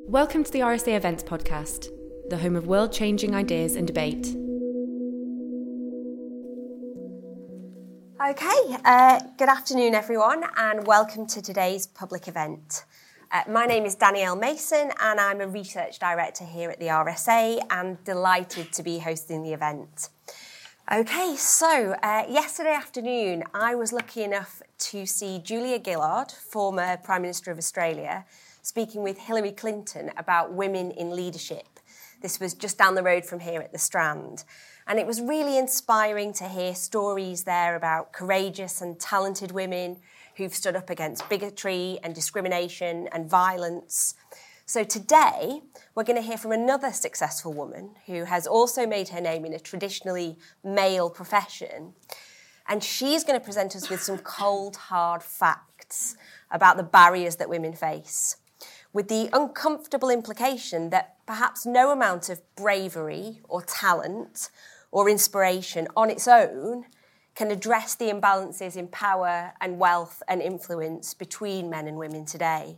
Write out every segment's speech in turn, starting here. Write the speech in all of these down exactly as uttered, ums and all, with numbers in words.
Welcome to the R S A Events Podcast, the home of world-changing ideas and debate. Okay, uh, good afternoon everyone and welcome to today's public event. Uh, my name is Danielle Mason and I'm a Research Director here at the R S A and delighted to be hosting the event. Okay, so uh, yesterday afternoon I was lucky enough to see Julia Gillard, former Prime Minister of Australia, speaking with Hillary Clinton about women in leadership. This was just down the road from here at the Strand. And it was really inspiring to hear stories there about courageous and talented women who've stood up against bigotry and discrimination and violence. So today, we're going to hear from another successful woman who has also made her name in a traditionally male profession. And she's going to present us with some cold, hard facts about the barriers that women face, with the uncomfortable implication that perhaps no amount of bravery or talent or inspiration on its own can address the imbalances in power and wealth and influence between men and women today.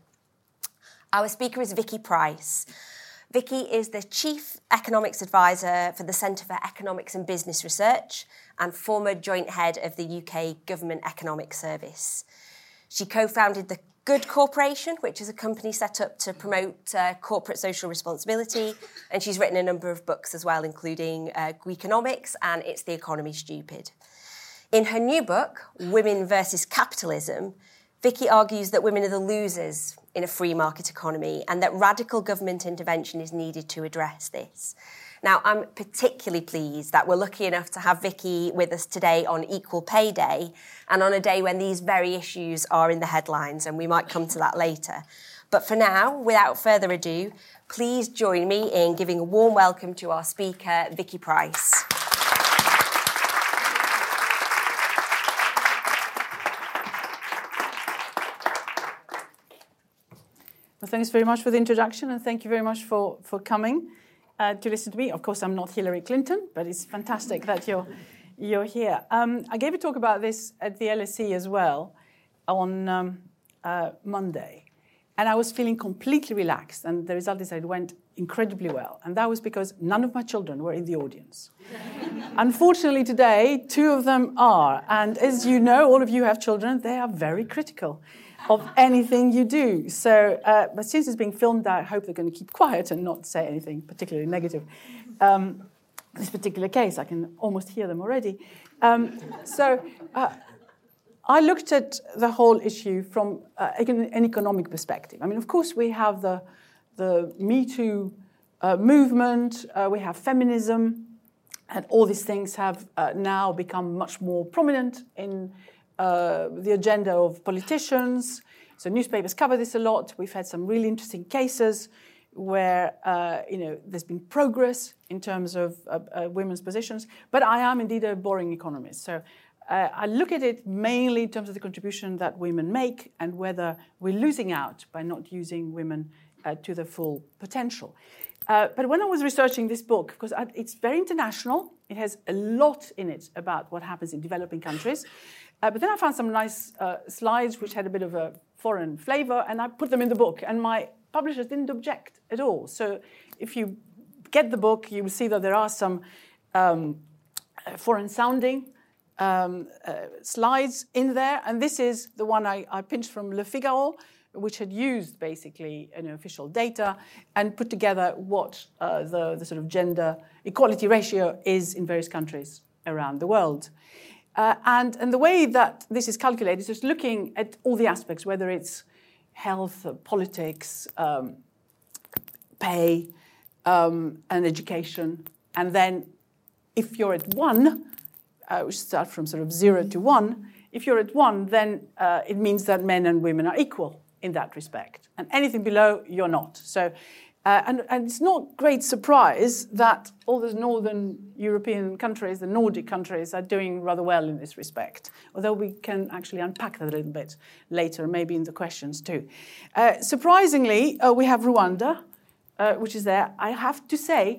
Our speaker is Vicky Pryce. Vicky is the Chief Economics Advisor for the Centre for Economics and Business Research and former Joint Head of the U K Government Economic Service. She co-founded the Good Corporation, which is a company set up to promote uh, corporate social responsibility, and she's written a number of books as well, including uh, Gweconomics and It's the Economy Stupid. In her new book, Women versus Capitalism, Vicky argues that women are the losers in a free market economy and that radical government intervention is needed to address this. Now, I'm particularly pleased that we're lucky enough to have Vicky with us today on Equal Pay Day and on a day when these very issues are in the headlines, and we might come to that later. But for now, without further ado, please join me in giving a warm welcome to our speaker, Vicky Pryce. Well, thanks very much for the introduction, and thank you very much for, for coming. Uh, to listen to me. Of course, I'm not Hillary Clinton, but it's fantastic that you're you're here. Um, I gave a talk about this at the L S E as well on um, uh, Monday, and I was feeling completely relaxed, and the result is that it went incredibly well, and that was because none of my children were in the audience. Unfortunately, today, two of them are, and as you know, all of you have children, they are very critical of anything you do. So, uh, but since it's being filmed, I hope they're going to keep quiet and not say anything particularly negative. Um, this particular case, I can almost hear them already. Um, so, uh, I looked at the whole issue from uh, an economic perspective. I mean, of course, we have the the Me Too uh, movement, uh, we have feminism, and all these things have uh, now become much more prominent in Uh, the agenda of politicians. So newspapers cover this a lot. We've had some really interesting cases where uh, you know there's been progress in terms of uh, uh, women's positions. But I am indeed a boring economist. So uh, I look at it mainly in terms of the contribution that women make and whether we're losing out by not using women uh, to their full potential. Uh, but when I was researching this book, because I, it's very international, it has a lot in it about what happens in developing countries. Uh, but then I found some nice uh, slides which had a bit of a foreign flavor, and I put them in the book, and my publishers didn't object at all. So if you get the book, you will see that there are some um, foreign-sounding um, uh, slides in there, and this is the one I, I pinched from Le Figaro, which had used basically you know, official data and put together what uh, the, the sort of gender equality ratio is in various countries around the world. Uh, and, and the way that this is calculated is just looking at all the aspects, whether it's health, uh, politics, um, pay, um, and education. And then if you're at one, uh, we start from sort of zero to one, if you're at one, then uh, it means that men and women are equal in that respect. And anything below, you're not. So, uh, and, and it's not great surprise that all those northern European countries, the Nordic countries, are doing rather well in this respect, although we can actually unpack that a little bit later, maybe in the questions too. Uh, surprisingly, uh, we have Rwanda, uh, which is there. I have to say,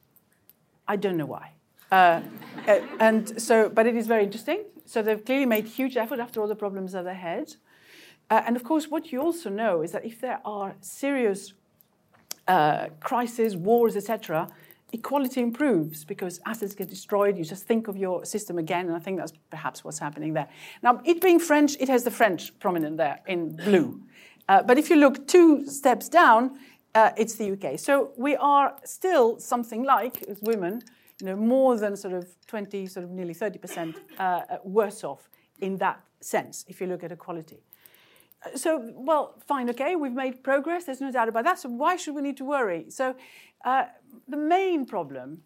I don't know why. Uh, uh, and so, but it is very interesting. So they've clearly made huge effort after all the problems that they had. Uh, and of course, what you also know is that if there are serious uh, crises, wars, et cetera, equality improves because assets get destroyed. You just think of your system again, and I think that's perhaps what's happening there. Now, it being French, it has the French prominent there in blue. Uh, but if you look two steps down, uh, it's the U K. So we are still something like, as women, you know, more than sort of twenty, sort of nearly thirty percent uh, worse off in that sense, if you look at equality. So, well, fine, okay, we've made progress, there's no doubt about that, so why should we need to worry? So uh, the main problem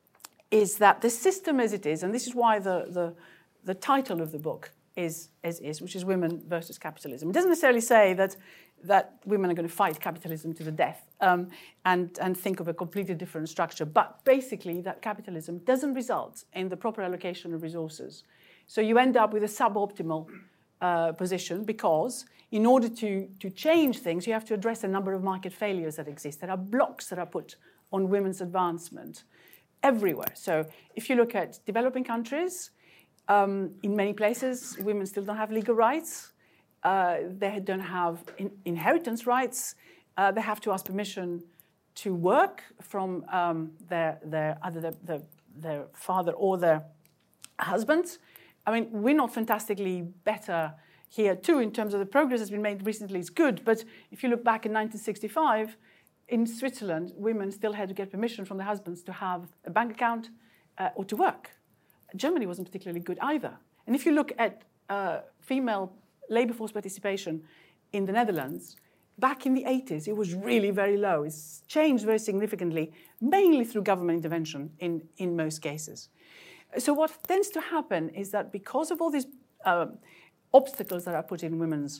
is that the system as it is, and this is why the, the, the title of the book is as is, which is Women versus Capitalism. It doesn't necessarily say that, that women are going to fight capitalism to the death um, and, and think of a completely different structure, but basically that capitalism doesn't result in the proper allocation of resources. So you end up with a suboptimal uh, position because in order to, to change things, you have to address a number of market failures that exist. There are blocks that are put on women's advancement everywhere. So if you look at developing countries, um, in many places, women still don't have legal rights. Uh, they don't have in, inheritance rights. Uh, they have to ask permission to work from um, their, their, either their, their, their father or their husbands. I mean, we're not fantastically better here too in terms of the progress that's been made recently is good. But if you look back in nineteen sixty-five, in Switzerland, women still had to get permission from their husbands to have a bank account uh, or to work. Germany wasn't particularly good either. And if you look at uh, female labour force participation in the Netherlands, back in the eighties, it was really very low. It's changed very significantly, mainly through government intervention in, in most cases. So what tends to happen is that because of all these uh, obstacles that are put in women's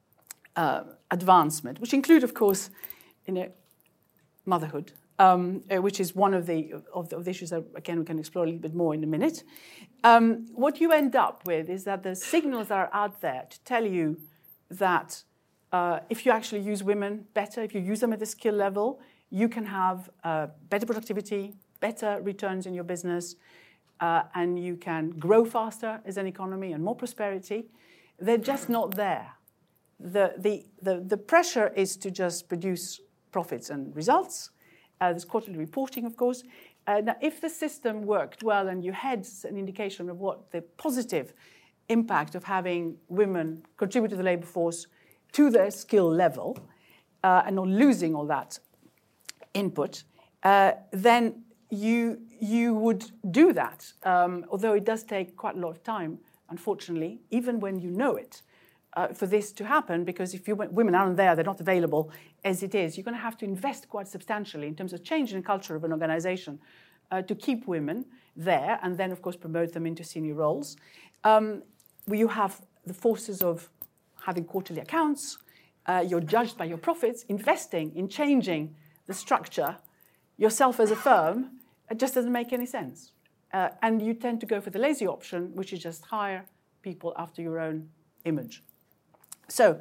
uh, advancement, which include, of course, you know, motherhood, um, uh, which is one of the, of the, of the issues that, again, we can explore a little bit more in a minute, um, what you end up with is that the signals that are out there to tell you that uh, if you actually use women better, if you use them at the skill level, you can have uh, better productivity, better returns in your business, uh, and you can grow faster as an economy and more prosperity. They're just not there. The, the, the, the pressure is to just produce profits and results. Uh, there's quarterly reporting, of course. Uh, now, if the system worked well and you had an indication of what the positive impact of having women contribute to the labour force to their skill level uh, and not losing all that input, uh, then you, you would do that, um, although it does take quite a lot of time, unfortunately, even when you know it, uh, for this to happen, because if you, women aren't there, they're not available as it is, you're going to have to invest quite substantially in terms of changing the culture of an organization uh, to keep women there and then, of course, promote them into senior roles. Um, you have the forces of having quarterly accounts, uh, you're judged by your profits, investing in changing the structure yourself as a firm, it just doesn't make any sense. Uh, and you tend to go for the lazy option, which is just hire people after your own image. So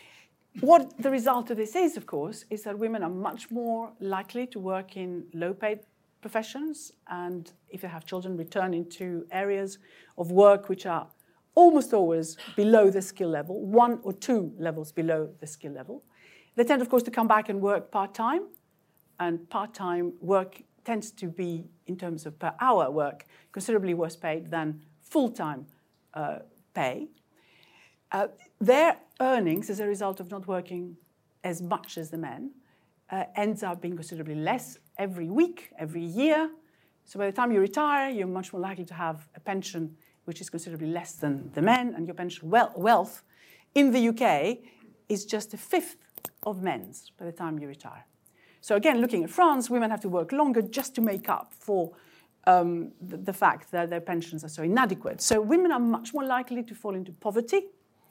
what the result of this is, of course, is that women are much more likely to work in low-paid professions, and if they have children, return into areas of work which are almost always below the skill level, one or two levels below the skill level. They tend, of course, to come back and work part-time, and part-time work tends to be, in terms of per hour work, considerably worse paid than full-time uh, pay. Uh, their earnings, as a result of not working as much as the men, uh, ends up being considerably less every week, every year. So by the time you retire, you're much more likely to have a pension which is considerably less than the men, and your pension wealth in the U K is just a fifth of men's by the time you retire. So again, looking at France, women have to work longer just to make up for um, the, the fact that their pensions are so inadequate. So women are much more likely to fall into poverty,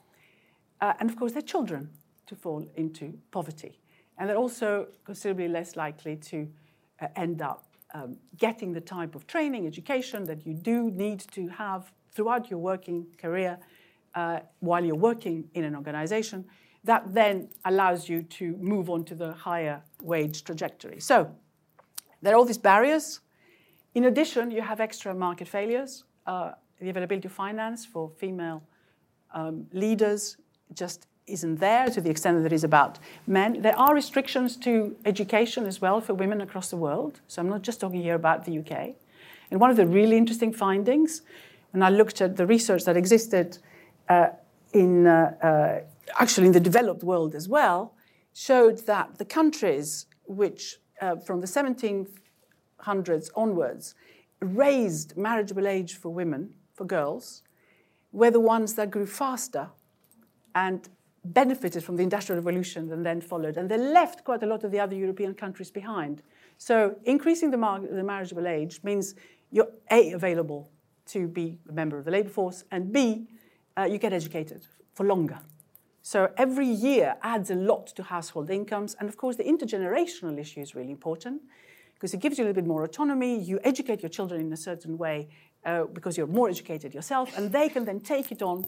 uh, and of course their children to fall into poverty. And they're also considerably less likely to uh, end up um, getting the type of training, education that you do need to have throughout your working career uh, while you're working in an organization. That then allows you to move on to the higher wage trajectory. So there are all these barriers. In addition, you have extra market failures. Uh, the availability of finance for female um, leaders just isn't there to the extent that it is about men. There are restrictions to education as well for women across the world. So I'm not just talking here about the U K. And one of the really interesting findings, when I looked at the research that existed uh, in uh, uh, actually in the developed world as well, showed that the countries which, uh, from the seventeen hundreds onwards, raised marriageable age for women, for girls, were the ones that grew faster and benefited from the Industrial Revolution and then followed. And they left quite a lot of the other European countries behind. So increasing the, mar- the marriageable age means you're A, available to be a member of the labour force, and B, uh, you get educated for longer. So every year adds a lot to household incomes. And of course, the intergenerational issue is really important because it gives you a little bit more autonomy. You educate your children in a certain way uh, because you're more educated yourself, and they can then take it on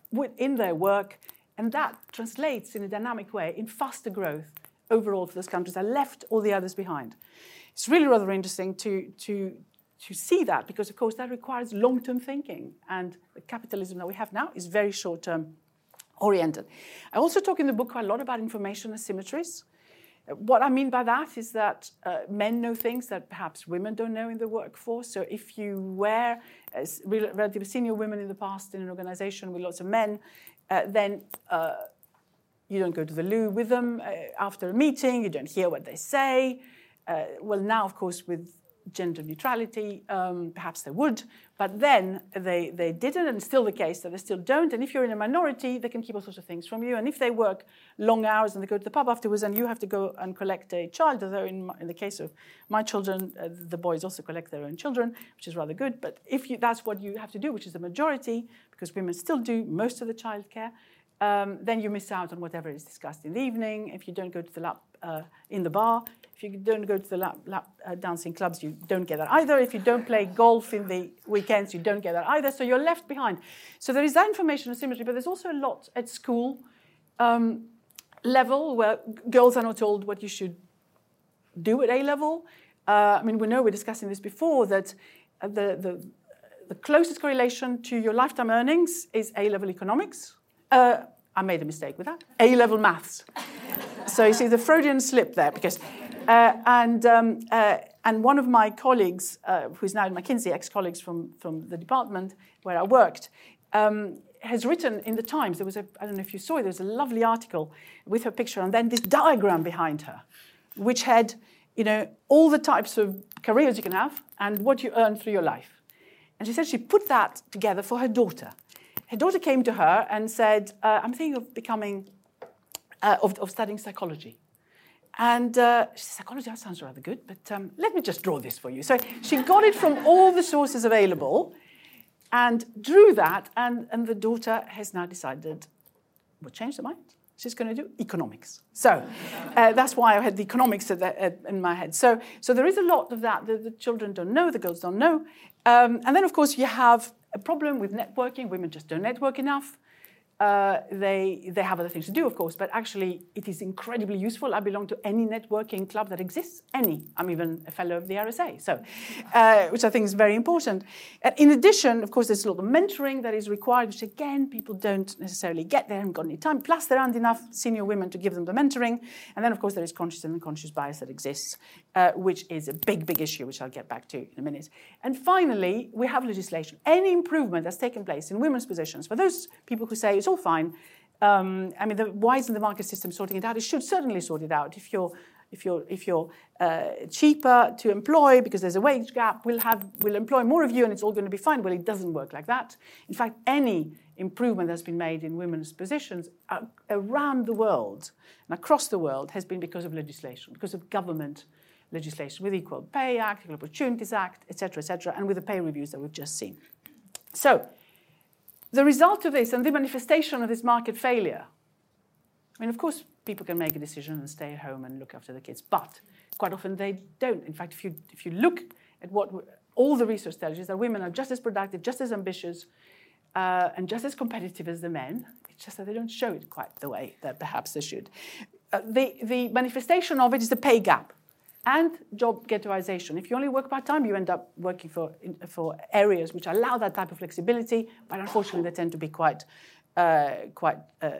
in their work. And that translates in a dynamic way in faster growth overall for those countries that left all the others behind. It's really rather interesting to, to, to see that because, of course, that requires long-term thinking. And the capitalism that we have now is very short-term oriented. I also talk in the book quite a lot about information asymmetries. What I mean by that is that uh, men know things that perhaps women don't know in the workforce. So if you were uh, relatively senior women in the past in an organization with lots of men, uh, then uh, you don't go to the loo with them uh, after a meeting, you don't hear what they say. Uh, well, now, of course, with gender neutrality, um, perhaps they would, but then they, they didn't, and it's still the case that they still don't. And if you're in a minority, they can keep all sorts of things from you. And if they work long hours and they go to the pub afterwards and you have to go and collect a child, although in, my, in the case of my children, uh, the boys also collect their own children, which is rather good. But if you, that's what you have to do, which is the majority, because women still do most of the childcare, um, then you miss out on whatever is discussed in the evening. If you don't go to the lap uh, in the bar, if you don't go to the lap, lap uh, dancing clubs, you don't get that either. If you don't play golf in the weekends, you don't get that either. So you're left behind. So there is that information asymmetry, but there's also a lot at school um, level where girls are not told what you should do at A level. Uh, I mean, we know we're discussing this before, that uh, the, the, the closest correlation to your lifetime earnings is A level economics. Uh, I made a mistake with that. A level maths. So you see the Freudian slip there, because uh, and um, uh, and one of my colleagues, uh, who's now in McKinsey, ex-colleagues from from the department where I worked, um, has written in the Times. There was a I don't know if you saw it. There was a lovely article with her picture, and then this diagram behind her, which had you know all the types of careers you can have and what you earn through your life. And she said she put that together for her daughter. Her daughter came to her and said, uh, "I'm thinking of becoming." Uh, of, of studying psychology. And uh, she said, psychology, that sounds rather good, but um, let me just draw this for you. So she got it from all the sources available and drew that, and, and the daughter has now decided, well, change her mind. She's going to do economics. So uh, that's why I had the economics at the, at, in my head. So, so there is a lot of that that the children don't know, the girls don't know. Um, and then, of course, you have a problem with networking. Women just don't network enough. Uh, they they have other things to do, of course, but actually it is incredibly useful. I belong to any networking club that exists, any. I'm even a fellow of the R S A, so uh, which I think is very important. Uh, in addition, of course, there's a lot of mentoring that is required, which again, people don't necessarily get. They haven't got any time. Plus, there aren't enough senior women to give them the mentoring. And then, of course, there is conscious and unconscious bias that exists, uh, which is a big, big issue, which I'll get back to in a minute. And finally, we have legislation. Any improvement that's taken place in women's positions, for those people who say it's all fine. Um, I mean, the, why isn't the market system sorting it out? It should certainly sort it out. If you're, if you're, if you're uh, cheaper to employ because there's a wage gap, we'll have, we'll employ more of you, and it's all going to be fine. Well, it doesn't work like that. In fact, any improvement that's been made in women's positions uh, around the world and across the world has been because of legislation, because of government legislation, with Equal Pay Act, Equal Opportunities Act, et cetera, et cetera, and with the pay reviews that we've just seen. So, the result of this and the manifestation of this market failure, I mean, of course, people can make a decision and stay at home and look after the kids, but quite often they don't. In fact, if you if you look at what all the research tells you, is that women are just as productive, just as ambitious, uh, and just as competitive as the men. It's just that they don't show it quite the way that perhaps they should. Uh, the, the manifestation of it is the pay gap and job ghettoization. If you only work part-time, you end up working for, for areas which allow that type of flexibility, but unfortunately they tend to be quite, uh, quite uh,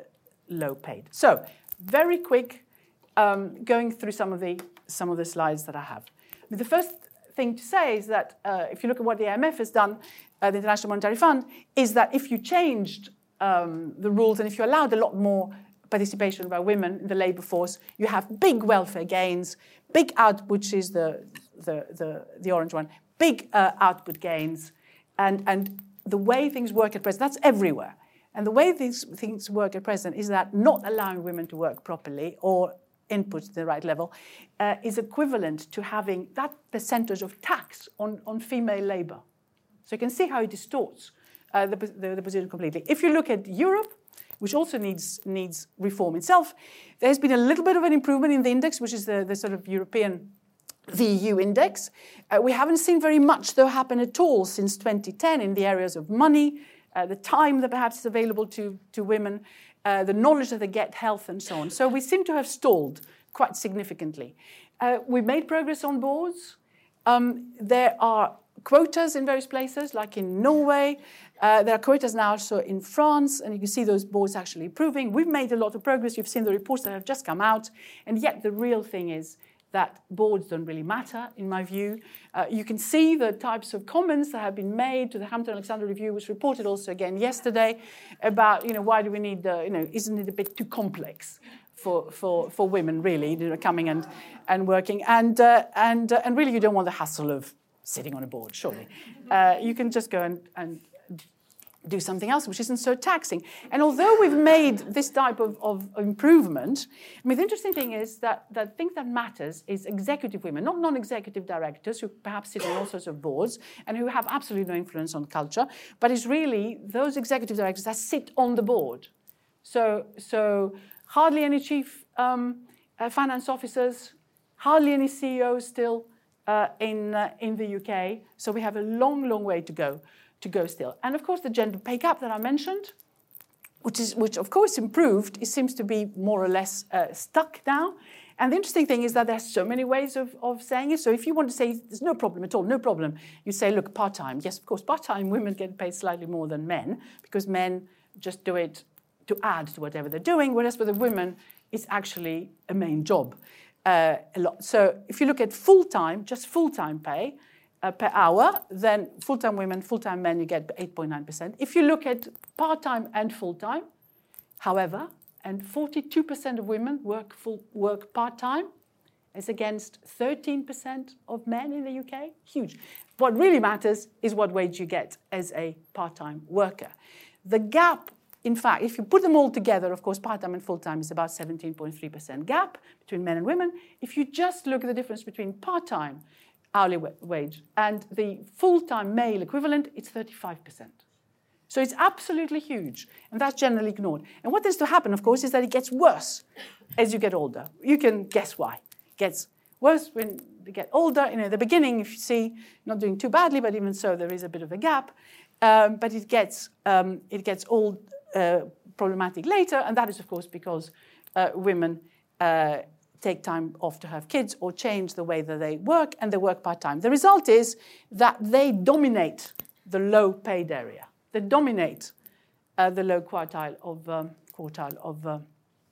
low paid. So, very quick, um, going through some of the some of the slides that I have. I mean, the first thing to say is that uh, if you look at what the I M F has done, uh, the International Monetary Fund, is that if you changed um, the rules and if you allowed a lot more participation by women in the labour force, you have big welfare gains, big output, which is the the the, the orange one, big uh, output gains, and and the way things work at present, that's everywhere. And the way these things work at present is that not allowing women to work properly or input to the right level uh, is equivalent to having that percentage of tax on, on female labour. So you can see how it distorts uh, the, the, the position completely. If you look at Europe, which also needs, needs reform itself, there's been a little bit of an improvement in the index, which is the, the sort of European, the E U index. Uh, we haven't seen very much, though, happen at all since twenty ten in the areas of money, uh, the time that perhaps is available to, to women, uh, the knowledge that they get, health, and so on. So we seem to have stalled quite significantly. Uh, we've made progress on boards. Um, there are quotas in various places, like in Norway. Uh, there are quotas now also in France, and you can see those boards actually improving. We've made a lot of progress. You've seen the reports that have just come out. And yet the real thing is that boards don't really matter, in my view. Uh, you can see the types of comments that have been made to the Hampton-Alexander Review, which reported also again yesterday about, you know, why do we need, the, you know, isn't it a bit too complex for for, for women, really, you know, coming and, and working? And, uh, and, uh, and really, you don't want the hassle of sitting on a board, surely. Uh, you can just go and, and do something else which isn't so taxing. And although we've made this type of, of improvement, I mean, the interesting thing is that the thing that matters is executive women, not non-executive directors who perhaps sit on all sorts of boards and who have absolutely no influence on culture, but it's really those executive directors that sit on the board. So, so hardly any chief um, uh, finance officers, hardly any C E Os still uh, in, uh, in the U K. So we have a long, long way to go. to go still. And of course, the gender pay gap that I mentioned, which is which of course improved, it seems to be more or less uh, stuck now. And the interesting thing is that there's so many ways of, of saying it. So if you want to say there's no problem at all, no problem, you say, look, part-time. Yes, of course, part-time women get paid slightly more than men because men just do it to add to whatever they're doing, whereas for the women, it's actually a main job. Uh, a lot. So if you look at full-time, just full-time pay, Uh, per hour, then full-time women, full-time men, you get eight point nine percent. If you look at part-time and full-time, however, and forty-two percent of women work full work part-time, as against thirteen percent of men in the U K, huge. What really matters is what wage you get as a part-time worker. The gap, in fact, if you put them all together, of course, part-time and full-time is about seventeen point three percent gap between men and women. If you just look at the difference between part-time hourly wage and the full-time male equivalent, it's thirty-five percent. So it's absolutely huge, and that's generally ignored. And what tends to happen, of course, is that it gets worse as you get older. You can guess why. It gets worse when you get older. You know, at the beginning, if you see, not doing too badly, but even so, there is a bit of a gap. Um, but it gets um, it gets old, uh, problematic later, and that is, of course, because uh, women uh, take time off to have kids or change the way that they work, and they work part-time. The result is that they dominate the low-paid area. They dominate uh, the low quartile of um, quartile of uh,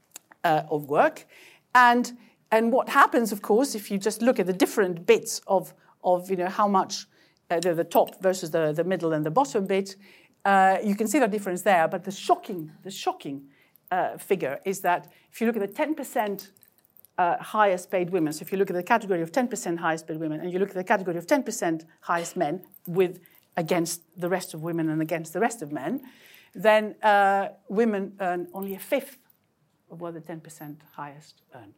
uh, of work, and and what happens, of course, if you just look at the different bits of of you know how much uh, the, the top versus the the middle and the bottom bit, uh, you can see the difference there. But the shocking the shocking uh, figure is that if you look at the ten percent Uh, highest paid women. So if you look at the category of ten percent highest paid women and you look at the category of ten percent highest men with against the rest of women and against the rest of men, then uh, women earn only a fifth of what the ten percent highest earn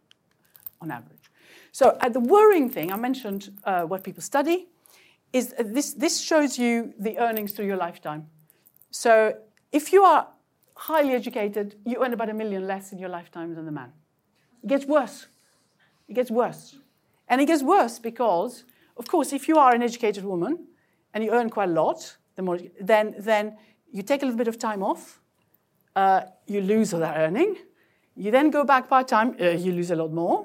on average. So uh, the worrying thing, I mentioned uh, what people study, is uh, this, this shows you the earnings through your lifetime. So if you are highly educated, you earn about a million less in your lifetime than the man. It gets worse. It gets worse. And it gets worse because, of course, if you are an educated woman and you earn quite a lot, the more, then, then you take a little bit of time off, uh, you lose all that earning, you then go back part-time, uh, you lose a lot more,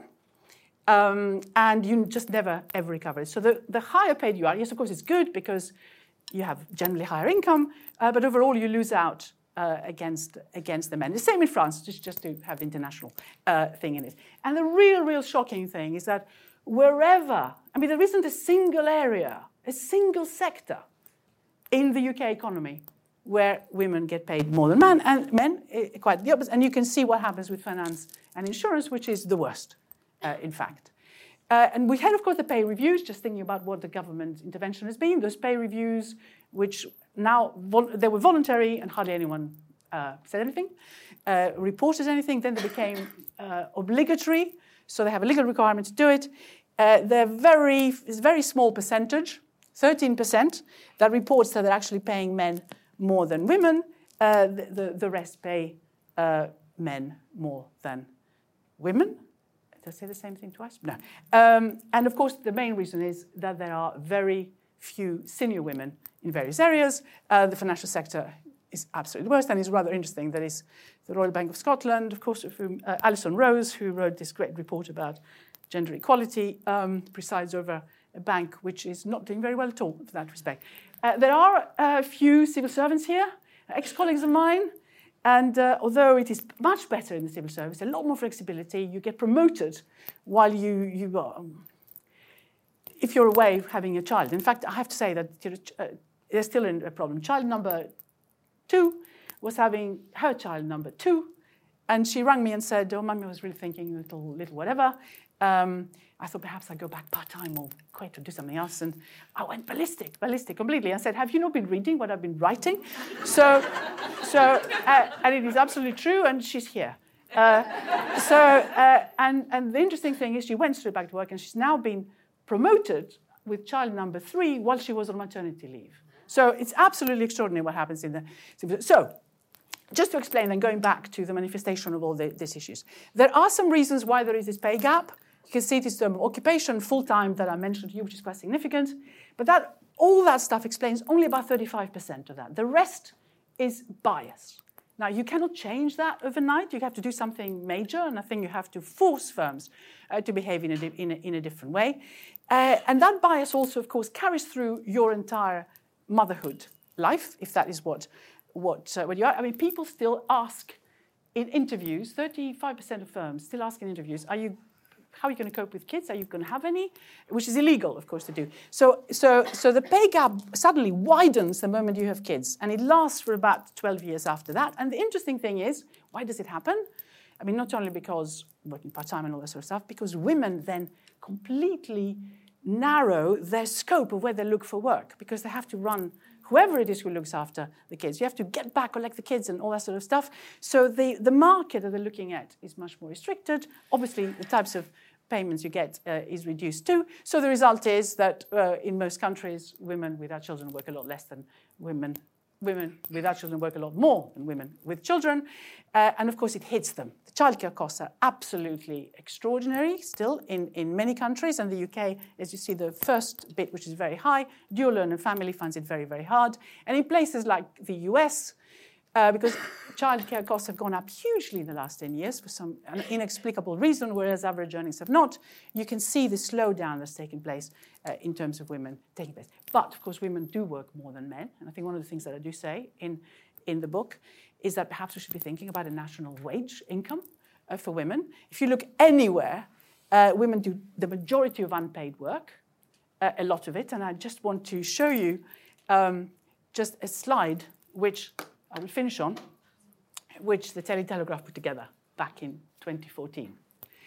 um, and you just never, ever recover. So the, the higher paid you are, yes, of course, it's good because you have generally higher income, uh, but overall you lose out uh, against, against the men. The same in France, just, just to have the international uh, thing in it. And the real, real shocking thing is that wherever, I mean, there isn't a single area, a single sector in the U K economy where women get paid more than men, and men, uh, quite the opposite. And you can see what happens with finance and insurance, which is the worst, uh, in fact. Uh, and we had, of course, the pay reviews, just thinking about what the government intervention has been. Those pay reviews, which now, they were voluntary and hardly anyone uh, said anything, uh, reported anything. Then they became uh, obligatory, so they have a legal requirement to do it. Uh, they're very, it's a very small percentage, thirteen percent, that reports that they're actually paying men more than women. Uh, the, the, the rest pay uh, men more than women. Did I say the same thing twice? No. Um, and of course, the main reason is that there are very few senior women in various areas. Uh, the financial sector is absolutely the worst, and it's rather interesting. That is the Royal Bank of Scotland, of course, of whom uh, Alison Rose, who wrote this great report about gender equality, um, presides over a bank which is not doing very well at all in that respect. Uh, there are a few civil servants here, ex-colleagues of mine, and uh, although it is much better in the civil service, a lot more flexibility, you get promoted while you, you um, if you're away having a child. In fact, I have to say that you know, uh, there's still a problem. Child number two was having her child number two, and she rang me and said, oh, Mummy, I was really thinking little, little whatever. Um, I thought perhaps I'd go back part-time or quit or do something else. And I went ballistic, ballistic completely. I said, have you not been reading what I've been writing? so, so uh, and it is absolutely true, and she's here. Uh, so, uh, and, and the interesting thing is she went straight back to work, and she's now been promoted with child number three while she was on maternity leave. So it's absolutely extraordinary what happens in the... So, just to explain, and going back to the manifestation of all the, these issues, there are some reasons why there is this pay gap. You can see it is term of occupation, full-time, that I mentioned to you, which is quite significant. But that all that stuff explains only about thirty-five percent of that. The rest is bias. Now, you cannot change that overnight. You have to do something major, and I think you have to force firms uh, to behave in a, in a, in a different way. Uh, and that bias also, of course, carries through your entire motherhood life, if that is what, what, uh, what you are. I mean, people still ask in interviews, thirty-five percent of firms still ask in interviews, are you, how are you going to cope with kids? Are you going to have any? Which is illegal, of course, to do. So, so, so the pay gap suddenly widens the moment you have kids, and it lasts for about twelve years after that. And the interesting thing is, why does it happen? I mean, not only because working part-time and all that sort of stuff, because women then completely narrow their scope of where they look for work, because they have to run whoever it is who looks after the kids. You have to get back, collect the kids, and all that sort of stuff. So the, the market that they're looking at is much more restricted. Obviously, the types of payments you get uh, is reduced too. So the result is that uh, in most countries, women without children work a lot less than women. Women without children work a lot more than women with children. Uh, and of course, it hits them. The childcare costs are absolutely extraordinary still in, in many countries. And the U K, as you see, the first bit, which is very high, dual earner family finds it very, very hard. And in places like the U S, uh, because childcare costs have gone up hugely in the last ten years for some inexplicable reason, whereas average earnings have not, you can see the slowdown that's taken place uh, in terms of women taking place. But, of course, women do work more than men. And I think one of the things that I do say in, in the book is that perhaps we should be thinking about a national wage income uh, for women. If you look anywhere, uh, women do the majority of unpaid work, uh, a lot of it. And I just want to show you um, just a slide, which I will finish on, which the Telegraph put together back in twenty fourteen.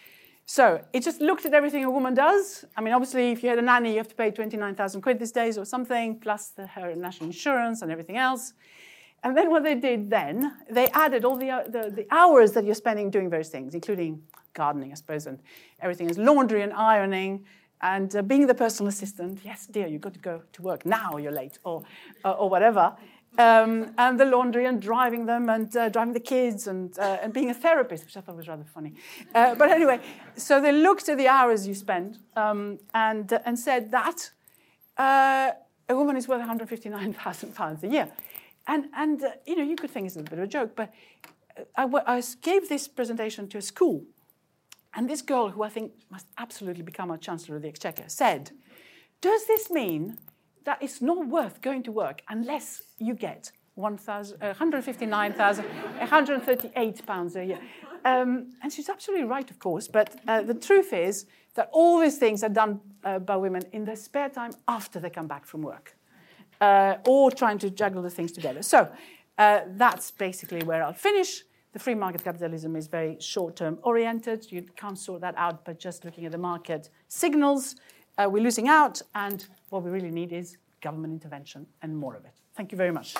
So it just looked at everything a woman does. I mean, obviously, if you had a nanny, you have to pay twenty-nine thousand quid these days or something, plus the, her national insurance and everything else. And then what they did then, they added all the, uh, the, the hours that you're spending doing various things, including gardening, I suppose, and everything is laundry and ironing, and uh, being the personal assistant. Yes, dear, you've got to go to work now, you're late, or, uh, or whatever. Um, and the laundry and driving them and uh, driving the kids and, uh, and being a therapist, which I thought was rather funny. Uh, but anyway, so they looked at the hours you spend um, and, uh, and said that uh, a woman is worth one hundred fifty-nine thousand pounds a year. And, and uh, you know, you could think it's a little bit of a joke, but I, I gave this presentation to a school. And this girl, who I think must absolutely become our Chancellor of the Exchequer, said, does this mean that it's not worth going to work unless you get one hundred fifty-nine thousand one hundred thirty-eight pounds a year. Um, and she's absolutely right, of course, but uh, the truth is that all these things are done uh, by women in their spare time after they come back from work, uh, or trying to juggle the things together. So uh, that's basically where I'll finish. The free market capitalism is very short-term oriented. You can't sort that out by just looking at the market signals. Uh, we're losing out, and what we really need is government intervention and more of it. Thank you very much.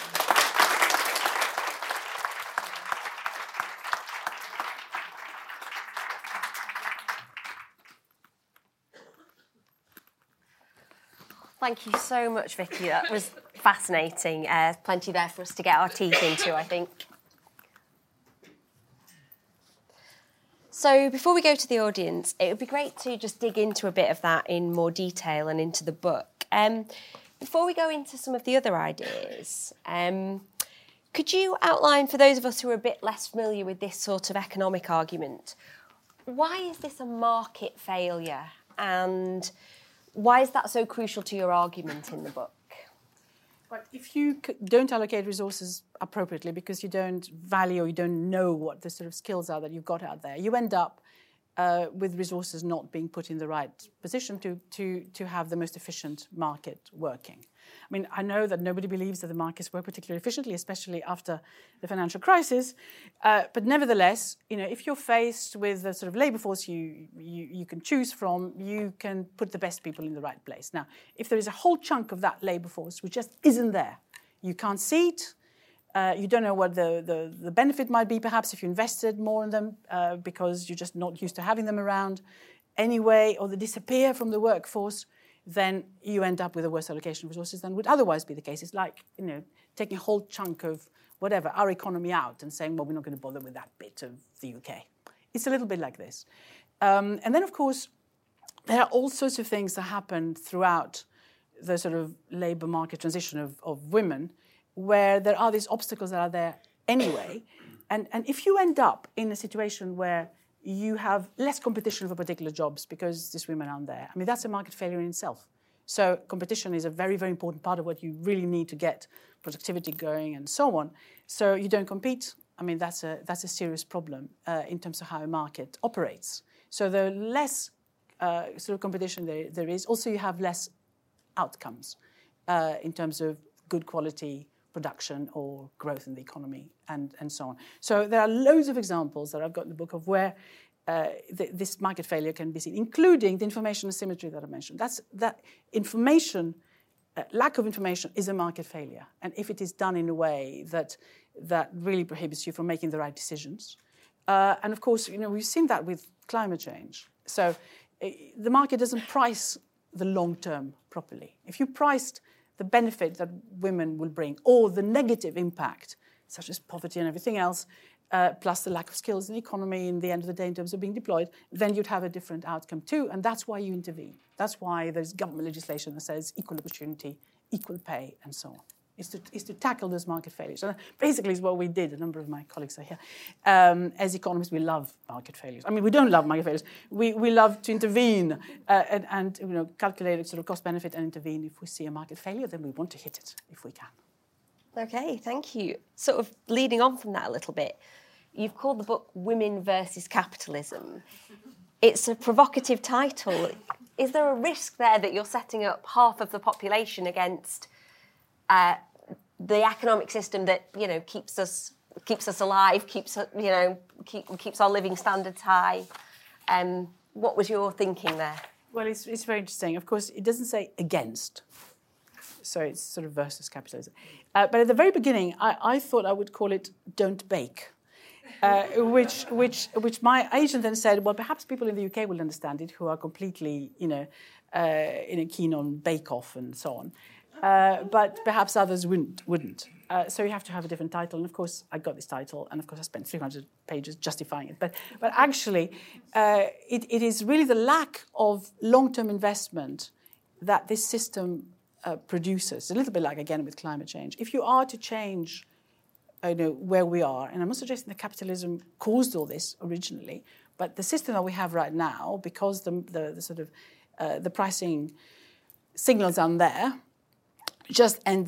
Thank you so much, Vicky. That was fascinating. Uh, plenty there for us to get our teeth into, I think. So before we go to the audience, it would be great to just dig into a bit of that in more detail and into the book. Um, before we go into some of the other ideas, um, could you outline, for those of us who are a bit less familiar with this sort of economic argument, why is this a market failure, and why is that so crucial to your argument in the book? But if you don't allocate resources appropriately because you don't value or you don't know what the sort of skills are that you've got out there, you end up uh, with resources not being put in the right position to, to, to have the most efficient market working. I mean, I know that nobody believes that the markets work particularly efficiently, especially after the financial crisis. Uh, but nevertheless, you know, if you're faced with the sort of labour force you, you, you can choose from, you can put the best people in the right place. Now, if there is a whole chunk of that labour force which just isn't there, you can't see it, uh, you don't know what the, the, the benefit might be, perhaps if you invested more in them uh, because you're just not used to having them around anyway, or they disappear from the workforce, then you end up with a worse allocation of resources than would otherwise be the case. It's like, you know, taking a whole chunk of whatever, our economy out and saying, well, we're not going to bother with that bit of the U K. It's a little bit like this. Um, and then, of course, there are all sorts of things that happen throughout the sort of labour market transition of, of women where there are these obstacles that are there anyway. And, and if you end up in a situation where you have less competition for particular jobs because these women aren't there, I mean, that's a market failure in itself. So competition is a very, very important part of what you really need to get productivity going and so on. So you don't compete. I mean, that's a, that's a serious problem uh, in terms of how a market operates. So the less uh, sort of competition there, there is, also you have less outcomes uh, in terms of good quality production or growth in the economy and, and so on. So there are loads of examples that I've got in the book of where uh, th- this market failure can be seen, including the information asymmetry that I mentioned. That's, that information, uh, lack of information is a market failure. And if it is done in a way that, that really prohibits you from making the right decisions. Uh, and of course, you know, we've seen that with climate change. So uh, the market doesn't price the long term properly. If you priced the benefit that women will bring, or the negative impact, such as poverty and everything else, uh, plus the lack of skills in the economy in the end of the day in terms of being deployed, then you'd have a different outcome too, and that's why you intervene. That's why there's government legislation that says equal opportunity, equal pay, and so on. Is to, is to tackle those market failures. And basically is what we did. A number of my colleagues are here. Um, as economists, we love market failures. I mean, we don't love market failures. We we love to intervene uh, and, and you know calculate sort of cost benefit and intervene. If we see a market failure, then we want to hit it if we can. Okay, thank you. Sort of leading on from that a little bit, you've called the book "Women versus Capitalism." It's a provocative title. Is there a risk there that you're setting up half of the population against Uh, the economic system that you know keeps us keeps us alive, keeps you know keep, keeps our living standards high? Um, what was your thinking there? Well, it's it's very interesting. Of course, it doesn't say against, so it's sort of versus capitalism. Uh, but at the very beginning, I, I thought I would call it "Don't Bake," uh, which which which my agent then said, well, perhaps people in the U K will understand it who are completely you know uh, you know keen on Bake Off and so on. Uh, but perhaps others wouldn't. wouldn't. Uh, so you have to have a different title. And of course, I got this title, and of course, I spent three hundred pages justifying it. But, but actually, uh, it, it is really the lack of long-term investment that this system uh, produces. A little bit like, again, with climate change. If you are to change you know, where we are, and I'm not suggesting that capitalism caused all this originally, but the system that we have right now, because the, the, the sort of uh, the pricing signals aren't there, just ends up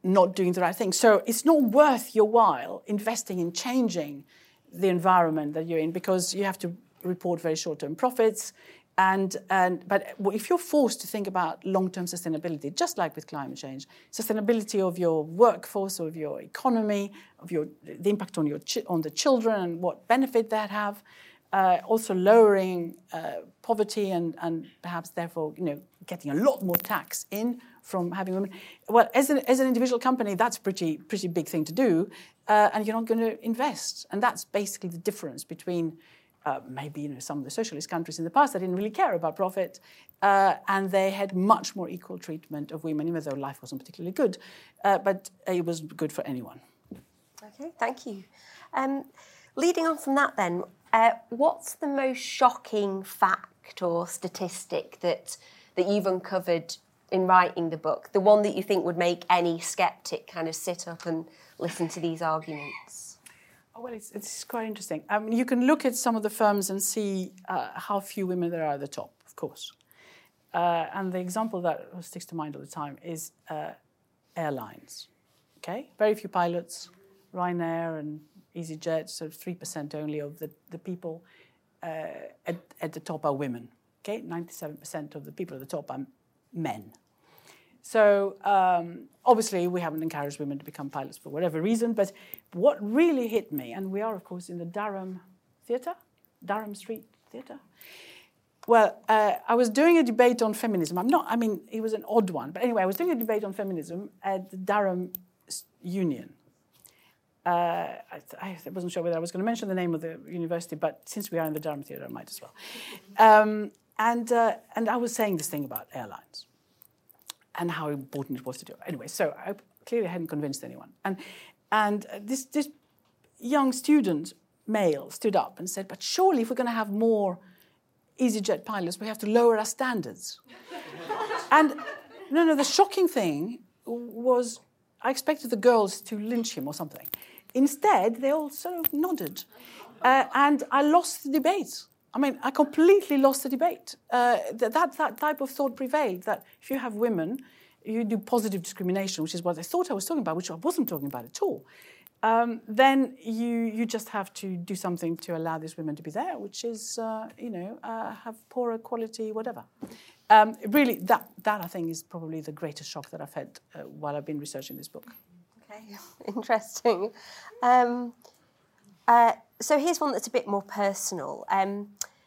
not doing the right thing. So it's not worth your while investing in changing the environment that you're in, because you have to report very short-term profits. And, and but if you're forced to think about long-term sustainability, just like with climate change, sustainability of your workforce, of your economy, of your the impact on your chi- on the children and what benefit that have, uh, also lowering uh, poverty and and perhaps therefore you know getting a lot more tax in from having women. Well, as an as an individual company, that's pretty pretty big thing to do, uh, and you're not going to invest, and that's basically the difference between. Uh, maybe you know some of the socialist countries in the past that didn't really care about profit, uh, and they had much more equal treatment of women, even though life wasn't particularly good, uh, but it was good for anyone. Okay, thank you. Um, leading on from that, then, uh, what's the most shocking fact or statistic that that you've uncovered in writing the book? The one that you think would make any sceptic kind of sit up and listen to these arguments? Oh, well, it's, it's quite interesting. I mean, you can look at some of the firms and see uh, how few women there are at the top, of course. Uh, and the example that sticks to mind all the time is uh, airlines. Okay, very few pilots, Ryanair and EasyJet, so three percent only of the, the people uh, at, at the top are women. Okay, ninety-seven percent of the people at the top are men. So um, obviously we haven't encouraged women to become pilots for whatever reason, but what really hit me, and we are of course in the Durham Theatre, Durham Street Theatre. Well, uh, I was doing a debate on feminism. I'm not, I mean, it was an odd one, but anyway, I was doing a debate on feminism at the Durham Union. Uh, I, I wasn't sure whether I was going to mention the name of the university, but since we are in the Durham Theatre, I might as well. Um, and uh, and I was saying this thing about airlines. And how important it was to do it. Anyway, so I clearly hadn't convinced anyone. And and this, this young student, male, stood up and said, but surely if we're going to have more EasyJet pilots, we have to lower our standards. And no, no, the shocking thing was I expected the girls to lynch him or something. Instead, they all sort of nodded. Uh, and I lost the debate. I mean, I completely lost the debate. Uh, that, that that type of thought prevailed, that if you have women, you do positive discrimination, which is what I thought I was talking about, which I wasn't talking about at all, um, then you you just have to do something to allow these women to be there, which is, uh, you know, uh, have poorer quality, whatever. Um, really, that, that I think is probably the greatest shock that I've had uh, while I've been researching this book. Okay, interesting. Um, uh, So here's one that's a bit more personal. Um,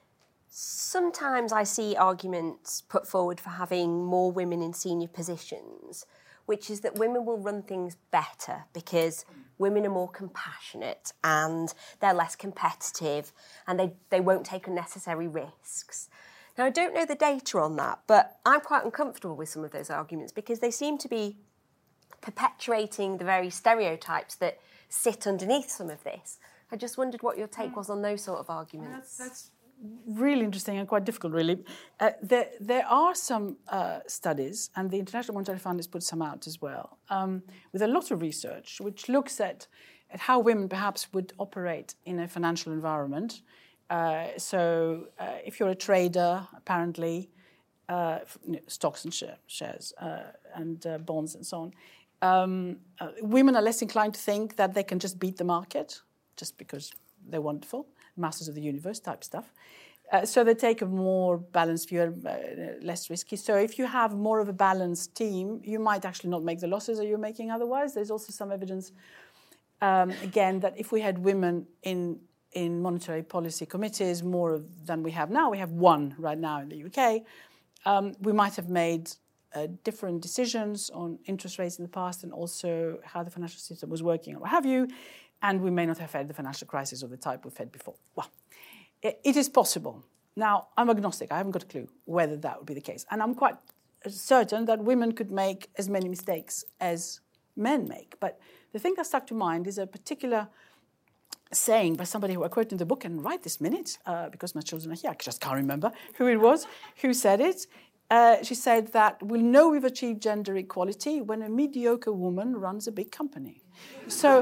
sometimes I see arguments put forward for having more women in senior positions, which is that women will run things better because women are more compassionate and they're less competitive and they, they won't take unnecessary risks. Now, I don't know the data on that, but I'm quite uncomfortable with some of those arguments because they seem to be perpetuating the very stereotypes that sit underneath some of this. I just wondered what your take was on those sort of arguments. That's, that's really interesting and quite difficult, really. Uh, there, there are some uh, studies, and the International Monetary Fund has put some out as well, um, with a lot of research, which looks at, at how women perhaps would operate in a financial environment. Uh, so uh, if you're a trader, apparently, uh, you know, stocks and share, shares uh, and uh, bonds and so on, um, uh, women are less inclined to think that they can just beat the market, just because they're wonderful, masters of the universe type stuff. Uh, so they take a more balanced view, uh, less risky. So if you have more of a balanced team, you might actually not make the losses that you're making otherwise. There's also some evidence, um, again, that if we had women in in monetary policy committees more of, than we have now, we have one right now in the U K, um, we might have made uh, different decisions on interest rates in the past and also how the financial system was working and what have you. And we may not have had the financial crisis of the type we've had before. Well, it, it is possible. Now, I'm agnostic. I haven't got a clue whether that would be the case. And I'm quite certain that women could make as many mistakes as men make. But the thing that stuck to mind is a particular saying by somebody who I quote in the book, and right this minute, uh, because my children are here, I just can't remember who it was, who said it. Uh, she said that we'll know we've achieved gender equality when a mediocre woman runs a big company. So,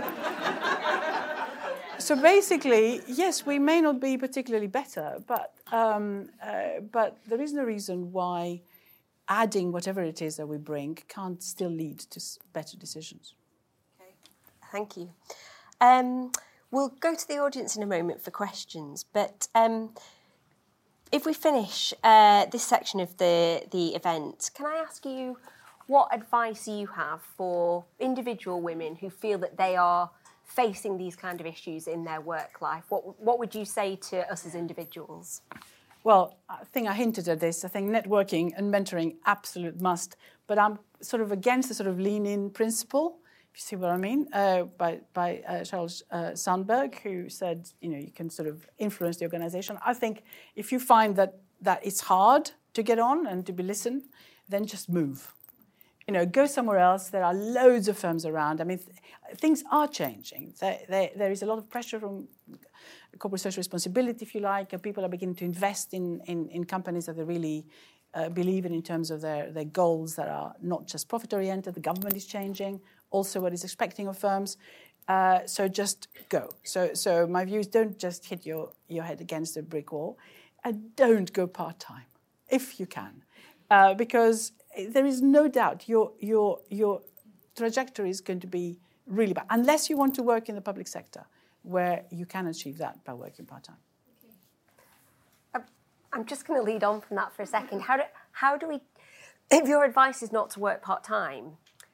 so basically, yes, we may not be particularly better, but um, uh, but there is no reason why adding whatever it is that we bring can't still lead to better decisions. Okay, thank you. Um, we'll go to the audience in a moment for questions, but um, if we finish uh, this section of the, the event, can I ask you what advice you have for individual women who feel that they are facing these kind of issues in their work life? What, what would you say to us as individuals? Well, I think I hinted at this. I think networking and mentoring, absolute must. But I'm sort of against the sort of lean-in principle, if you see what I mean, uh, by, by uh, Charles uh, Sandberg, who said, you know, you can sort of influence the organization. I think if you find that, that it's hard to get on and to be listened, then just move. You know, go somewhere else. There are loads of firms around. I mean, th- things are changing. There, there, there is a lot of pressure from corporate social responsibility, if you like, and people are beginning to invest in, in, in companies that they really uh, believe in in terms of their, their goals that are not just profit-oriented. The government is changing, also what is expecting of firms. Uh, so just go. So so my view is don't just hit your, your head against a brick wall, and don't go part-time, if you can. Uh, because there is no doubt your, your, your trajectory is going to be really bad, unless you want to work in the public sector, where you can achieve that by working part-time. Okay. I'm just going to lead on from that for a second. How do, how do we, if your advice is not to work part-time...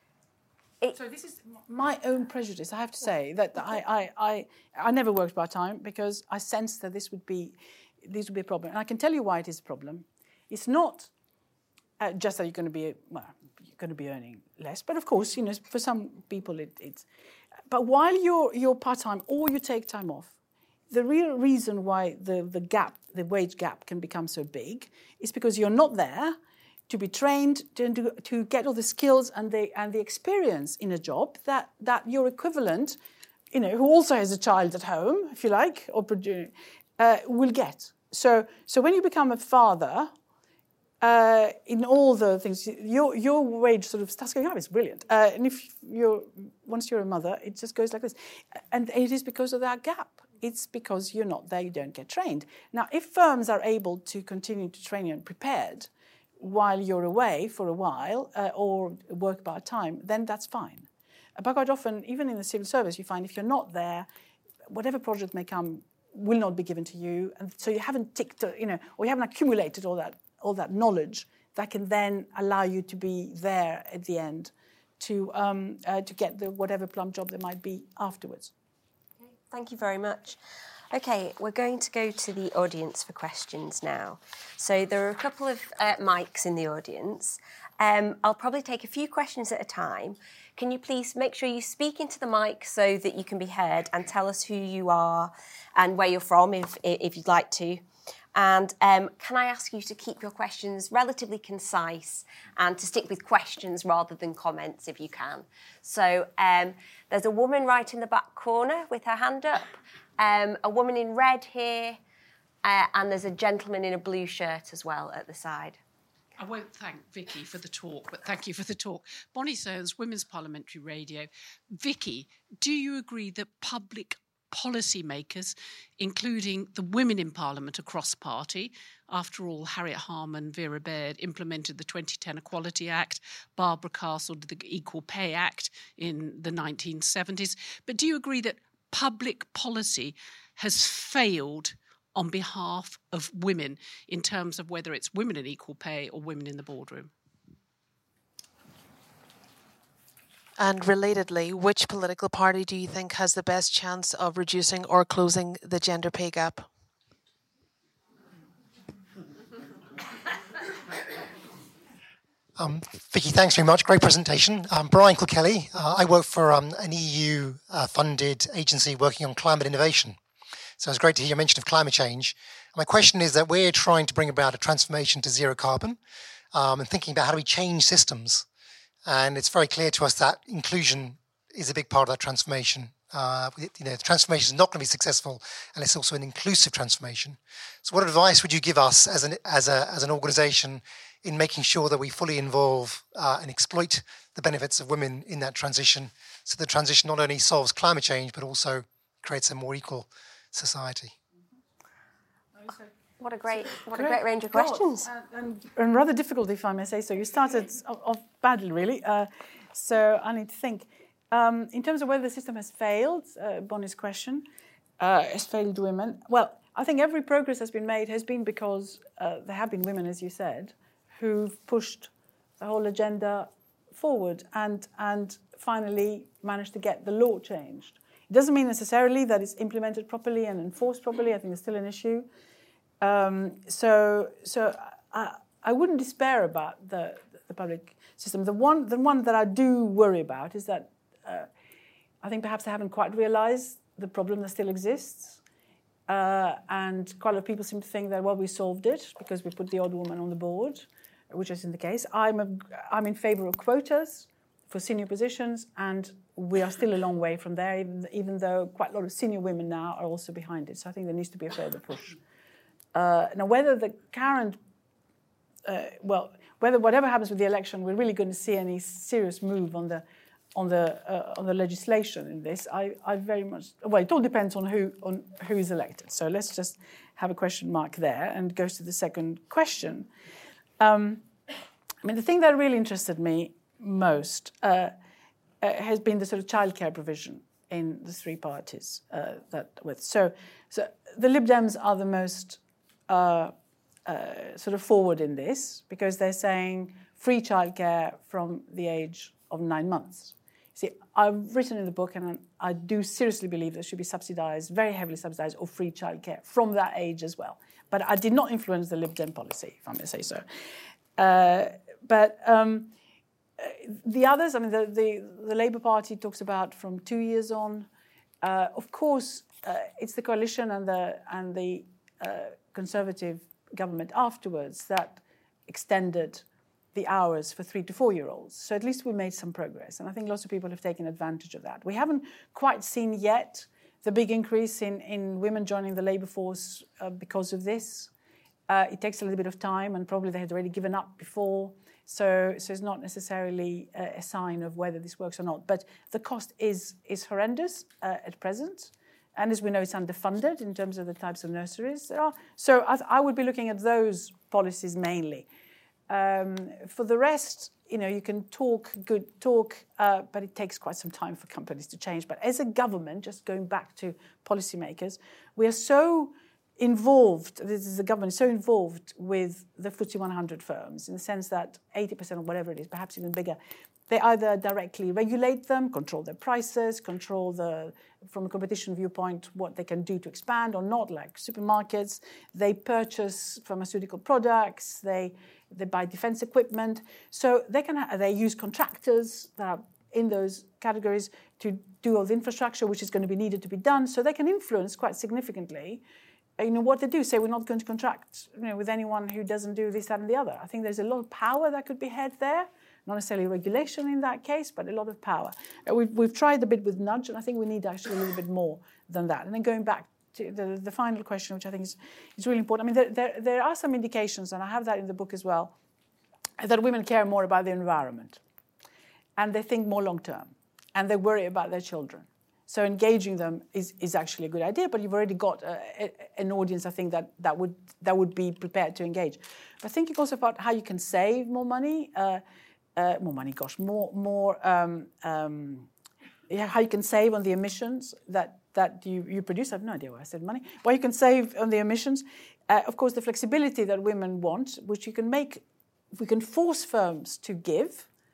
It, so this is my own prejudice, I have to say, that I, I, I, I never worked part-time because I sensed that this would be, this would be a problem. And I can tell you why it is a problem. It's not uh, just that you're going to be, well, you're going to be earning less, but of course, you know, for some people it, it's... But while you're, you're part-time or you take time off, the real reason why the, the gap, the wage gap can become so big is because you're not there to be trained, to, to get all the skills and the, and the experience in a job that, that your equivalent, you know, who also has a child at home, if you like, or uh, will get. So, so when you become a father, Uh, in all the things, your your wage sort of starts going up. It's brilliant. Uh, and if you're once you're a mother, it just goes like this. And it is because of that gap. It's because you're not there, you don't get trained. Now, if firms are able to continue to train you and prepared while you're away for a while uh, or work part-time, then that's fine. But quite often, even in the civil service, you find if you're not there, whatever project may come will not be given to you. And so you haven't ticked, you know, or you haven't accumulated all that all that knowledge that can then allow you to be there at the end to um, uh, to get the whatever plum job there might be afterwards. Okay, thank you very much. Okay, we're going to go to the audience for questions now. So there are a couple of uh, mics in the audience. Um, I'll probably take a few questions at a time. Can you please make sure you speak into the mic so that you can be heard and tell us who you are and where you're from if, if you'd like to. And um, can I ask you to keep your questions relatively concise and to stick with questions rather than comments if you can. So um, there's a woman right in the back corner with her hand up, um, a woman in red here, uh, and there's a gentleman in a blue shirt as well at the side. I won't thank Vicky for the talk, but thank you for the talk. Bonnie Soanes, Women's Parliamentary Radio. Vicky, do you agree that public policymakers, including the women in Parliament across party. After all, Harriet Harman, Vera Baird implemented the twenty ten Equality Act. Barbara Castle did the Equal Pay Act in the nineteen seventies. But do you agree that public policy has failed on behalf of women in terms of whether it's women in equal pay or women in the boardroom? And relatedly, which political party do you think has the best chance of reducing or closing the gender pay gap? Um, Vicky, thanks very much. Great presentation. I'm Brian Kilkelly. Uh, I work for um, an E U-funded uh, agency working on climate innovation. So it's great to hear your mention of climate change. My question is that we're trying to bring about a transformation to zero carbon um, and thinking about how do we change systems. And it's very clear to us that inclusion is a big part of that transformation. Uh, you know, the transformation is not going to be successful, and it's also an inclusive transformation. So, what advice would you give us as an as a as an organisation in making sure that we fully involve uh, and exploit the benefits of women in that transition, so the transition not only solves climate change but also creates a more equal society? What a great, what Great. a great range of God, questions. And, and, and rather difficult, if I may say so. You started off badly, really. Uh, so I need to think. Um, in terms of whether the system has failed, uh, Bonnie's question, uh, has failed women. Well, I think every progress that's been made has been because uh, there have been women, as you said, who've pushed the whole agenda forward and and finally managed to get the law changed. It doesn't mean necessarily that it's implemented properly and enforced properly. I think there's still an issue. Um, so, so I, I wouldn't despair about the, the public system. The one, the one that I do worry about is that uh, I think perhaps they haven't quite realised the problem that still exists, uh, and quite a lot of people seem to think that well, we solved it because we put the odd woman on the board, which isn't the case. I'm a, I'm in favour of quotas for senior positions, and we are still a long way from there. Even, even though quite a lot of senior women now are also behind it, so I think there needs to be a further push. Uh, now, whether the current, uh, well, whether whatever happens with the election, we're really going to see any serious move on the, on the uh, on the legislation in this. I, I very much well, it all depends on who on who is elected. So let's just have a question mark there, and goes to the second question. Um, I mean, the thing that really interested me most uh, uh, has been the sort of childcare provision in the three parties uh, that with. So, so the Lib Dems are the most Uh, uh, sort of forward in this because they're saying free childcare from the age of nine months. See, I've written in the book, and I do seriously believe there should be subsidised, very heavily subsidised, or free childcare from that age as well. But I did not influence the Lib Dem policy, if I may say so. Uh, but um, the others, I mean, the, the, the Labour Party talks about from two years on. Uh, of course, uh, it's the coalition and the and the uh, Conservative government afterwards that extended the hours for three to four year olds. So at least we made some progress. And I think lots of people have taken advantage of that. We haven't quite seen yet the big increase in, in women joining the labour force uh, because of this. Uh, it takes a little bit of time, and probably they had already given up before. So, so it's not necessarily a, a sign of whether this works or not. But the cost is, is horrendous uh, at present. And as we know, it's underfunded in terms of the types of nurseries there are. So I, I would be looking at those policies mainly. Um, for the rest, you know, you can talk good talk, uh, but it takes quite some time for companies to change. But as a government, just going back to policymakers, we are so involved, this is the government, so involved with the F T S E one hundred firms in the sense that eighty percent or whatever it is, perhaps even bigger, they either directly regulate them, control their prices, control the, from a competition viewpoint, what they can do to expand or not, like supermarkets. They purchase pharmaceutical products. They they buy defense equipment. So they can ha- they use contractors that are in those categories to do all the infrastructure which is going to be needed to be done. So they can influence quite significantly, you know, what they do. Say we're not going to contract, you know, with anyone who doesn't do this, that, and the other. I think there's a lot of power that could be had there. Not necessarily regulation in that case, but a lot of power. We've, we've tried a bit with nudge, and I think we need actually a little bit more than that. And then going back to the, the final question, which I think is, is really important. I mean, there, there, there are some indications, and I have that in the book as well, that women care more about the environment. And they think more long-term. And they worry about their children. So engaging them is, is actually a good idea, but you've already got a, a, an audience, I think, that, that, would, that would be prepared to engage. But thinking also about how you can save more money, uh, Uh, more money, gosh, more, more. Um, um, yeah, how you can save on the emissions that that you, you produce. I have no idea why I said money. Well, you can save on the emissions. Uh, of course, the flexibility that women want, which you can make, we can force firms to give.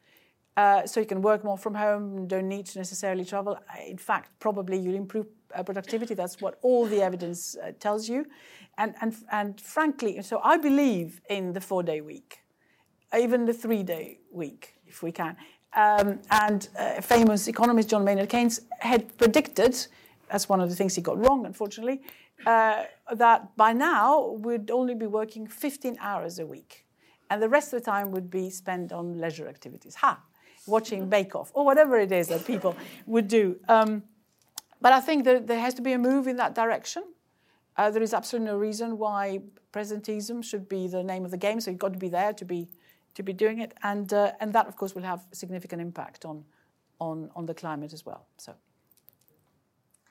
Uh, so you can work more from home, don't need to necessarily travel. In fact, probably you'll improve uh, productivity. That's what all the evidence uh, tells you. And and and frankly, so I believe in the four-day week. Even the three-day week, if we can. Um, and uh, famous economist John Maynard Keynes had predicted, that's one of the things he got wrong, unfortunately, uh, that by now we'd only be working fifteen hours a week. And the rest of the time would be spent on leisure activities. Ha! Watching Bake Off, or whatever it is that people would do. Um, but I think that there has to be a move in that direction. Uh, there is absolutely no reason why presenteeism should be the name of the game, so you've got to be there to be to be doing it, and uh, and that, of course, will have significant impact on, on, on the climate as well. So,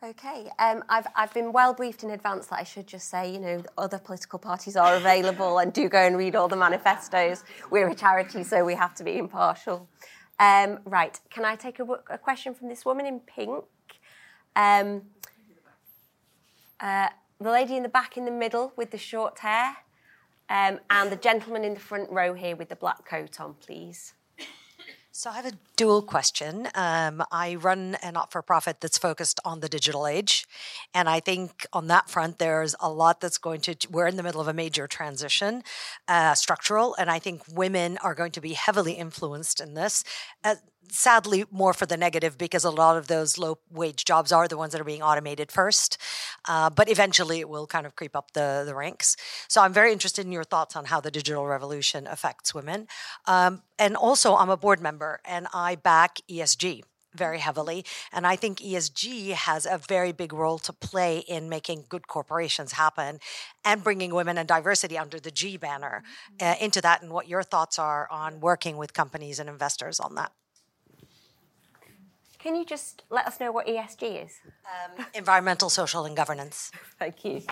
Okay, um, I've I've been well briefed in advance that I should just say, you know, other political parties are available and do go and read all the manifestos. We're a charity, so we have to be impartial. Um, right, can I take a, a question from this woman in pink? Um, uh, the lady in the back in the middle with the short hair, um, and the gentleman in the front row here with the black coat on, please. So I have a dual question. Um, I run a not-for-profit that's focused on the digital age. And I think on that front, there's a lot that's going to, we're in the middle of a major transition, uh, structural. And I think women are going to be heavily influenced in this. Uh, sadly, more for the negative, because a lot of those low-wage jobs are the ones that are being automated first. Uh, but eventually it will kind of creep up the, the ranks. So I'm very interested in your thoughts on how the digital revolution affects women. Um, and also, I'm a board member, and I back E S G very heavily. And I think E S G has a very big role to play in making good corporations happen and bringing women and diversity under the G banner uh, into that, and what your thoughts are on working with companies and investors on that. Can you just let us know what E S G is? Um, environmental, social, and governance. Thank you.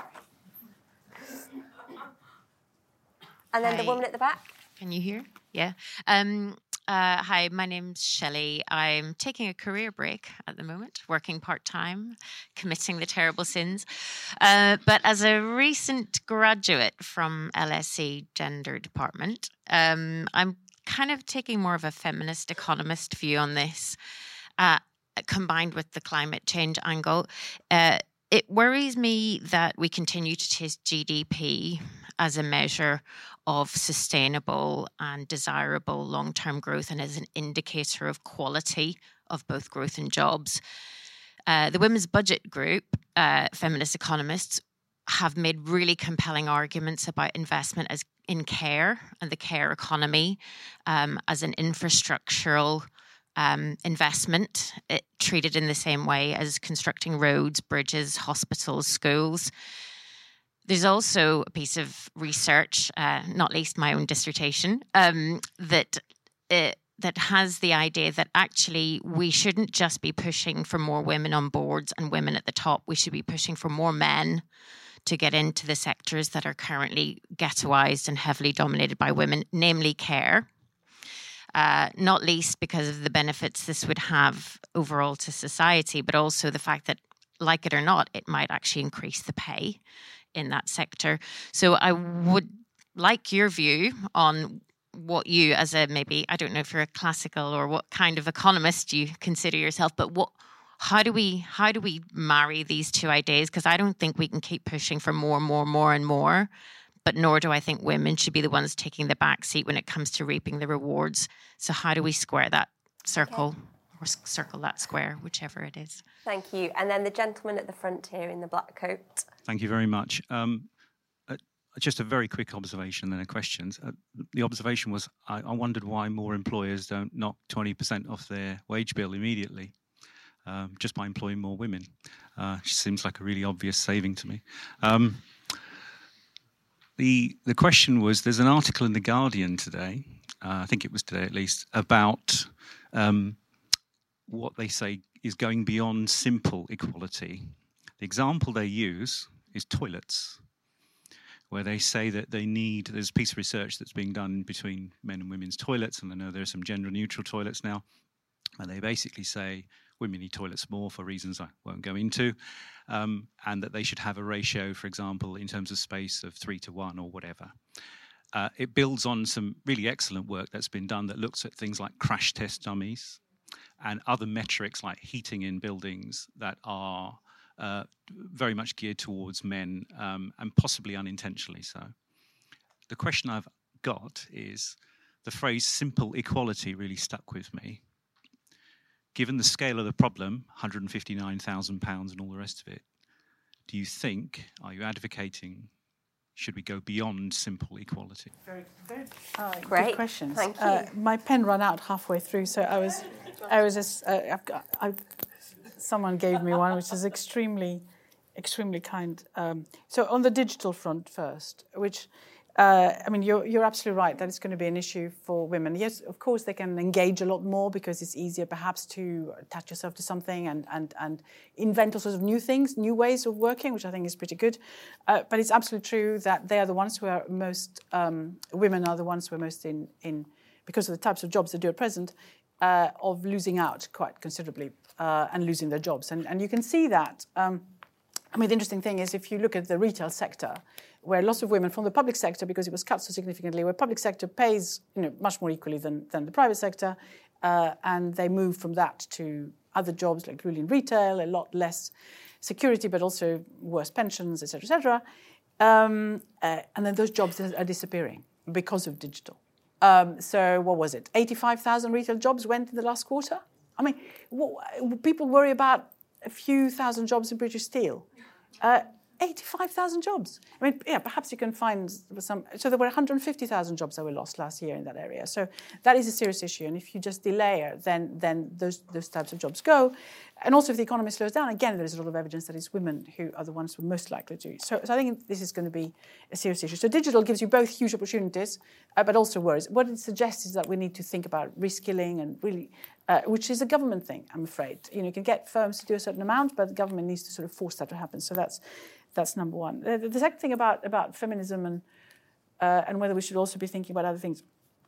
And then Hi. the woman at the back. Can you hear? Yeah. Um, uh, hi, my name's Shelley. I'm taking a career break at the moment, working part-time, committing the terrible sins. Uh, but as a recent graduate from L S E Gender Department, um, I'm kind of taking more of a feminist economist view on this. Uh, combined with the climate change angle, uh, it worries me that we continue to take G D P as a measure of sustainable and desirable long-term growth and as an indicator of quality of both growth and jobs. Uh, the Women's Budget Group, uh, feminist economists, have made really compelling arguments about investment as in care and the care economy um, as an infrastructural Um, investment, it, treated in the same way as constructing roads, bridges, hospitals, schools. There's also a piece of research, uh, not least my own dissertation, um, that uh, that has the idea that actually we shouldn't just be pushing for more women on boards and women at the top. We should be pushing for more men to get into the sectors that are currently ghettoized and heavily dominated by women, namely care. Uh, not least because of the benefits this would have overall to society, but also the fact that, like it or not, it might actually increase the pay in that sector. So I would like your view on what you, as a maybe, I don't know if you're a classical or what kind of economist you consider yourself, but what, how do we, how do we marry these two ideas? Because I don't think we can keep pushing for more, more, more, and more. But nor do I think women should be the ones taking the back seat when it comes to reaping the rewards. So how do we square that circle okay. or circle that square, whichever it is? Thank you. And then the gentleman at the front here in the black coat. Thank you very much. Um, uh, just a very quick observation and a question. Uh, the observation was I, I wondered why more employers don't knock twenty percent off their wage bill immediately um, just by employing more women. Uh, it seems like a really obvious saving to me. Um, The the question was, there's an article in The Guardian today, uh, I think it was today at least, about um, what they say is going beyond simple equality. The example they use is toilets, where they say that they need, there's a piece of research that's being done between men and women's toilets, and I know there are some gender-neutral toilets now, and they basically say women need toilets more for reasons I won't go into, um, and that they should have a ratio, for example, in terms of space of three to one or whatever. Uh, it builds on some really excellent work that's been done that looks at things like crash test dummies and other metrics like heating in buildings that are uh, very much geared towards men um, and possibly unintentionally so. The question I've got is, the phrase simple equality really stuck with me. Given the scale of the problem, one hundred fifty-nine thousand pounds and all the rest of it, do you think, are you advocating, should we go beyond simple equality? Very, very uh, Great. Good questions. Thank you. Uh, my pen ran out halfway through, so I was, I was just, uh, I've got, I've, someone gave me one, which is extremely, extremely kind. Um, so on the digital front first, which, Uh, I mean, you're, you're absolutely right that it's going to be an issue for women. Yes, of course, they can engage a lot more because it's easier perhaps to attach yourself to something and, and, and invent all sorts of new things, new ways of working, which I think is pretty good. Uh, but it's absolutely true that they are the ones who are most, um, women are the ones who are most in, in, because of the types of jobs they do at present, uh, of losing out quite considerably uh, and losing their jobs. And, and you can see that. Um, I mean, the interesting thing is if you look at the retail sector, where lots of women from the public sector, because it was cut so significantly, where public sector pays you know, much more equally than, than the private sector, uh, and they move from that to other jobs, like really in retail, a lot less security, but also worse pensions, et cetera, et cetera. Um, uh, and then those jobs are disappearing because of digital. Um, so what was it? eighty-five thousand retail jobs went in the last quarter? I mean, what, people worry about a few thousand jobs in British Steel. Uh, eighty-five thousand jobs. I mean, yeah, perhaps you can find some... So there were one hundred fifty thousand jobs that were lost last year in that area. So that is a serious issue. And if you just delay it, then, then those, those types of jobs go. And also if the economy slows down, again, there is a lot of evidence that it's women who are the ones who are most likely to. So, so I think this is going to be a serious issue. So digital gives you both huge opportunities, uh, but also worries. What it suggests is that we need to think about reskilling and really... Uh, which is a government thing, I'm afraid. You know, you can get firms to do a certain amount, but the government needs to sort of force that to happen. So that's that's number one. The, the second thing about, about feminism and uh, and whether we should also be thinking about other things.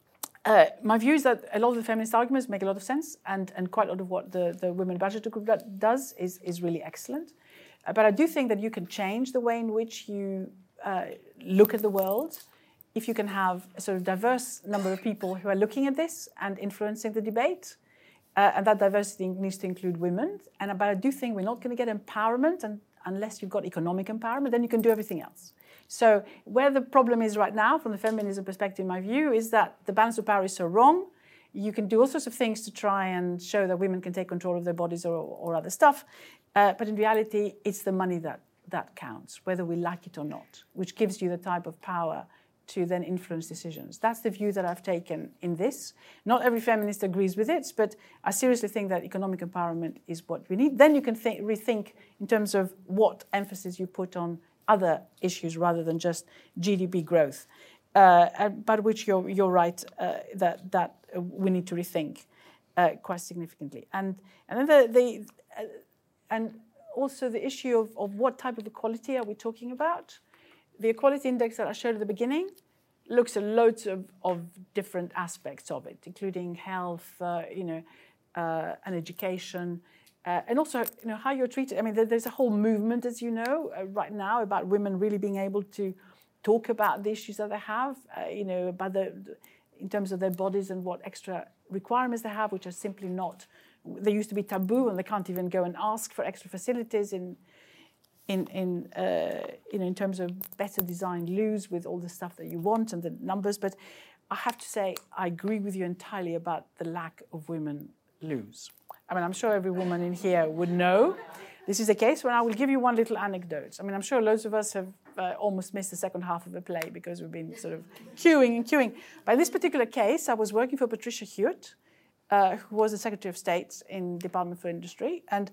Uh, my view is that a lot of the feminist arguments make a lot of sense, and, and quite a lot of what the, the Women Budget Group does is, is really excellent. Uh, but I do think that you can change the way in which you uh, look at the world if you can have a sort of diverse number of people who are looking at this and influencing the debate. Uh, and that diversity needs to include women. And but I do think we're not going to get empowerment and, unless you've got economic empowerment, then you can do everything else. So where the problem is right now, from the feminism perspective, my view, is that the balance of power is so wrong. You can do all sorts of things to try and show that women can take control of their bodies or, or other stuff. Uh, but in reality, it's the money that, that counts, whether we like it or not, which gives you the type of power to then influence decisions. That's the view that I've taken in this. Not every feminist agrees with it, but I seriously think that economic empowerment is what we need. Then you can think, rethink in terms of what emphasis you put on other issues rather than just G D P growth, uh, but which you're, you're right uh, that, that we need to rethink uh, quite significantly. And, and then the, the uh, and also the issue of, of what type of equality are we talking about? The equality index that I showed at the beginning looks at loads of, of different aspects of it, including health, uh, you know, uh, and education, uh, and also, you know, how you're treated. I mean, there, there's a whole movement, as you know, uh, right now about women really being able to talk about the issues that they have, uh, you know, about the, in terms of their bodies and what extra requirements they have, which are simply not. They used to be taboo, and they can't even go and ask for extra facilities in. In in uh, you know in terms of better designed loos with all the stuff that you want and the numbers, but I have to say I agree with you entirely about the lack of women loos. I mean, I'm sure every woman in here would know this is the case. When I will give you one little anecdote. I mean, I'm sure loads of us have uh, almost missed the second half of the play because we've been sort of queuing and queuing. But in this particular case, I was working for Patricia Hewitt, uh, who was the Secretary of State in Department for Industry, and.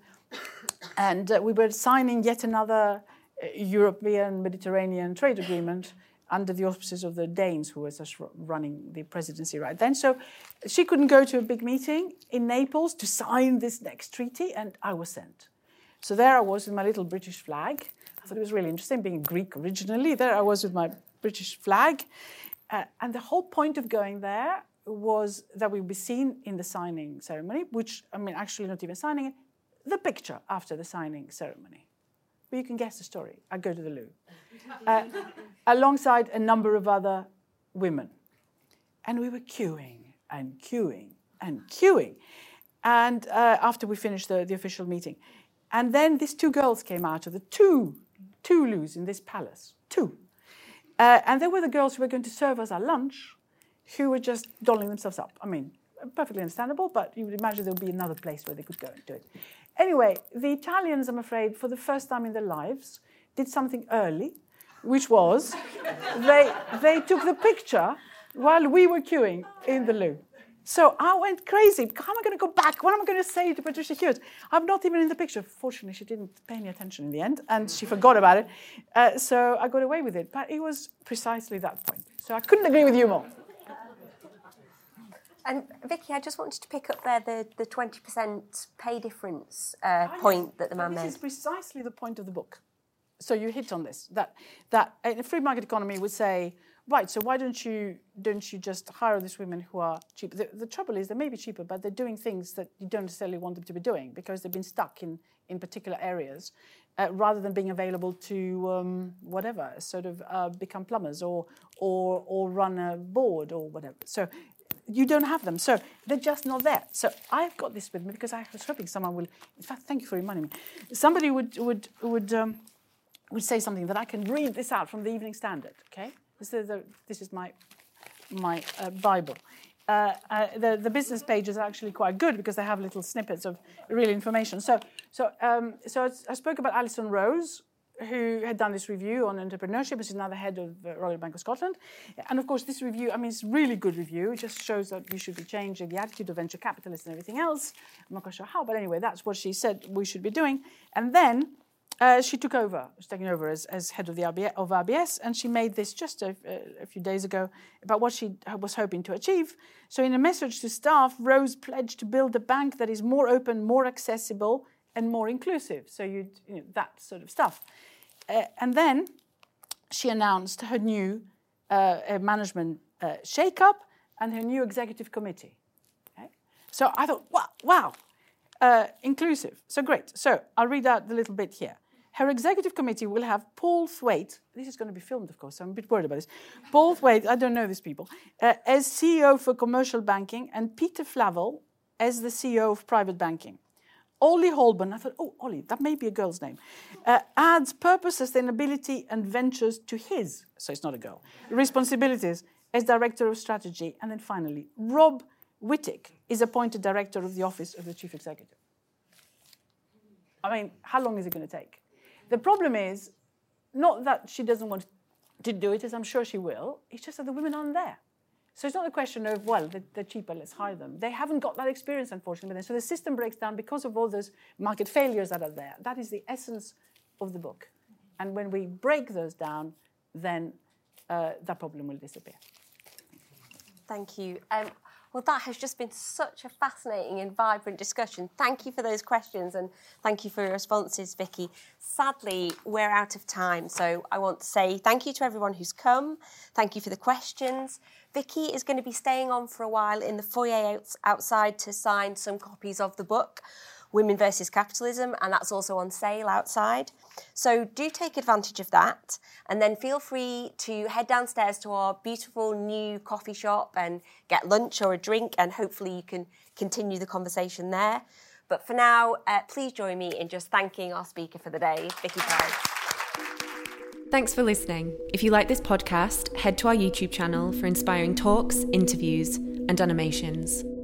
And uh, we were signing yet another uh, European Mediterranean trade agreement under the auspices of the Danes, who were just running the presidency right then. So she couldn't go to a big meeting in Naples to sign this next treaty, and I was sent. So there I was with my little British flag. I thought it was really interesting, being Greek originally. There I was with my British flag. Uh, and the whole point of going there was that we would be seen in the signing ceremony, which, I mean, actually not even signing it, the picture after the signing ceremony. But you can guess the story. I go to the loo. Uh, alongside a number of other women. And we were queuing and queuing and queuing. And uh, after we finished the, the official meeting. And then these two girls came out of the two, two loos in this palace. Two. Uh, and they were the girls who were going to serve us our lunch, who were just dolling themselves up. I mean, perfectly understandable, but you would imagine there would be another place where they could go and do it. Anyway, the Italians, I'm afraid, for the first time in their lives, did something early, which was they, they took the picture while we were queuing in the loo. So I went crazy. How am I going to go back? What am I going to say to Patricia Hewitt? I'm not even in the picture. Fortunately, she didn't pay any attention in the end, and she forgot about it. Uh, so I got away with it. But it was precisely that point. So I couldn't agree with you more. And Vicky, I just wanted to pick up there the, the twenty percent pay difference uh, point that the man this made. This is precisely the point of the book. So you hit on this, that that in a free market economy would say, right, so why don't you don't you just hire these women who are cheap? The, the trouble is they may be cheaper, but they're doing things that you don't necessarily want them to be doing because they've been stuck in, in particular areas uh, rather than being available to um, whatever, sort of uh, become plumbers or, or, or run a board or whatever. So you don't have them. So they're just not there. So I've got this with me because I was hoping someone will, in fact, thank you for reminding me, somebody would, would, would, um, would say something that I can read this out from the Evening Standard, okay? This is, the, this is my, my uh, Bible. Uh, uh, the, the business pages are actually quite good because they have little snippets of real information. So, so, um, so I spoke about Alison Rose, who had done this review on entrepreneurship. She's now the head of the Royal Bank of Scotland. And of course, this review, I mean, it's a really good review. It just shows that we should be changing the attitude of venture capitalists and everything else. I'm not quite sure how, but anyway, that's what she said we should be doing. And then uh, she took over, was taken over as, as head of the R B S, of R B S, and she made this just a, a few days ago about what she was hoping to achieve. So in a message to staff, Rose pledged to build a bank that is more open, more accessible, and more inclusive. So you, you know, that sort of stuff. Uh, and then she announced her new uh, management uh, shake-up and her new executive committee. Okay? So I thought, wow, wow, uh, inclusive. So great. So I'll read out the little bit here. Her executive committee will have Paul Thwaite, this is going to be filmed, of course, so I'm a bit worried about this. Paul Thwaite, I don't know these people, uh, as C E O for commercial banking, and Peter Flavel as the C E O of private banking. Ollie Holborn, I thought, oh, Ollie, that may be a girl's name, uh, adds purpose, sustainability, and ventures to his, so it's not a girl, responsibilities as Director of Strategy. And then finally, Rob Whittick is appointed Director of the Office of the Chief Executive. I mean, how long is it going to take? The problem is not that she doesn't want to do it, as I'm sure she will, it's just that the women aren't there. So it's not a question of, well, they're cheaper, let's hire them. They haven't got that experience, unfortunately. So the system breaks down because of all those market failures that are there. That is the essence of the book. And when we break those down, then uh, that problem will disappear. Thank you. Um, well, that has just been such a fascinating and vibrant discussion. Thank you for those questions and thank you for your responses, Vicky. Sadly, we're out of time, so I want to say thank you to everyone who's come. Thank you for the questions. Vicky is going to be staying on for a while in the foyer outside to sign some copies of the book, Women versus Capitalism, and that's also on sale outside. So do take advantage of that, and then feel free to head downstairs to our beautiful new coffee shop and get lunch or a drink, and hopefully you can continue the conversation there. But for now, uh, please join me in just thanking our speaker for the day, Vicky Price. Thanks for listening. If you like this podcast, head to our YouTube channel for inspiring talks, interviews, and animations.